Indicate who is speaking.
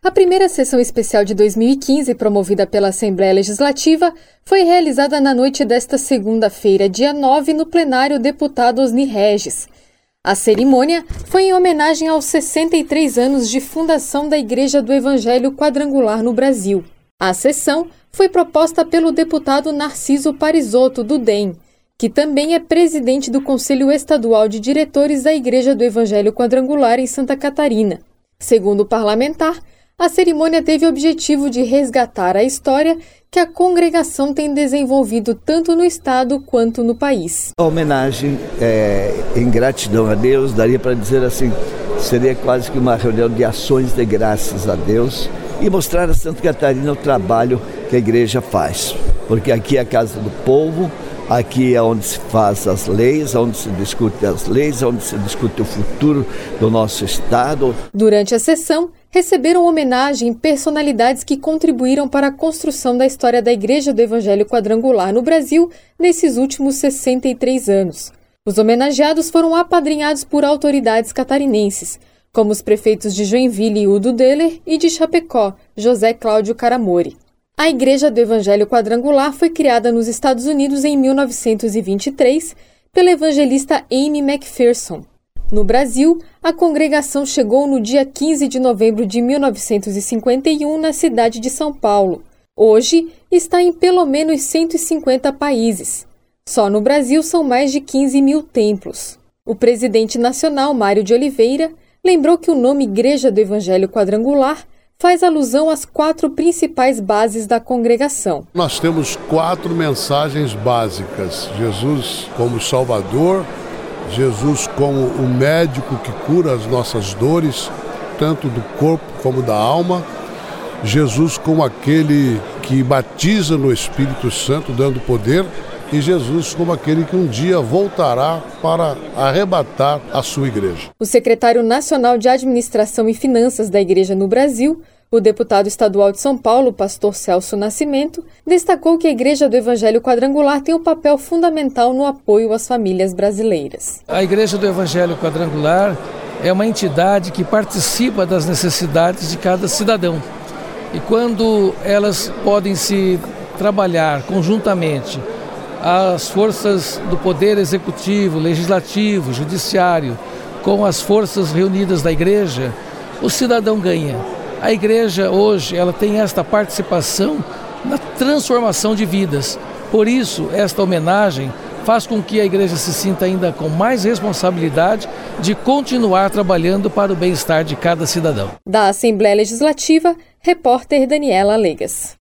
Speaker 1: A primeira sessão especial de 2015, promovida pela Assembleia Legislativa, foi realizada na noite desta segunda-feira, dia 9, no plenário deputado Osni Regis. A cerimônia foi em homenagem aos 63 anos de fundação da Igreja do Evangelho Quadrangular no Brasil. A sessão foi proposta pelo deputado Narciso Parisotto, do DEM, que também é presidente do Conselho Estadual de Diretores da Igreja do Evangelho Quadrangular em Santa Catarina. Segundo o parlamentar, a cerimônia teve o objetivo de resgatar a história que a congregação tem desenvolvido tanto no estado quanto no país.
Speaker 2: A homenagem em gratidão a Deus, daria para dizer assim, seria quase que uma reunião de ações de graças a Deus e mostrar a Santa Catarina o trabalho que a igreja faz. Porque aqui é a casa do povo, aqui é onde se faz as leis, onde se discute as leis, onde se discute o futuro do nosso estado. Durante a sessão, receberam homenagem personalidades que contribuíram para a construção da história da Igreja do Evangelho Quadrangular no Brasil nesses últimos 63 anos. Os homenageados foram apadrinhados por autoridades catarinenses, como os prefeitos de Joinville, Udo Deller, e de Chapecó, José Cláudio Caramori. A Igreja do Evangelho Quadrangular foi criada nos Estados Unidos em 1923 pela evangelista Amy McPherson. No Brasil, a congregação chegou no dia 15 de novembro de 1951 na cidade de São Paulo. Hoje, está em pelo menos 150 países. Só no Brasil são mais de 15 mil templos. O presidente nacional, Mário de Oliveira, lembrou que o nome Igreja do Evangelho Quadrangular faz alusão às 4 principais bases da congregação.
Speaker 3: Nós temos 4 mensagens básicas. Jesus como Salvador, Jesus como o médico que cura as nossas dores, tanto do corpo como da alma. Jesus como aquele que batiza no Espírito Santo, dando poder. E Jesus como aquele que um dia voltará para arrebatar a sua igreja. O secretário nacional de Administração e Finanças da Igreja no Brasil, o deputado estadual de São Paulo, pastor Celso Nascimento, destacou que a Igreja do Evangelho Quadrangular tem um papel fundamental no apoio às famílias brasileiras.
Speaker 4: A Igreja do Evangelho Quadrangular é uma entidade que participa das necessidades de cada cidadão. E quando elas podem se trabalhar conjuntamente, as forças do Poder Executivo, Legislativo, Judiciário, com as forças reunidas da Igreja, o cidadão ganha. A Igreja hoje ela tem esta participação na transformação de vidas. Por isso, esta homenagem faz com que a Igreja se sinta ainda com mais responsabilidade de continuar trabalhando para o bem-estar de cada cidadão.
Speaker 1: Da Assembleia Legislativa, repórter Daniela Legas.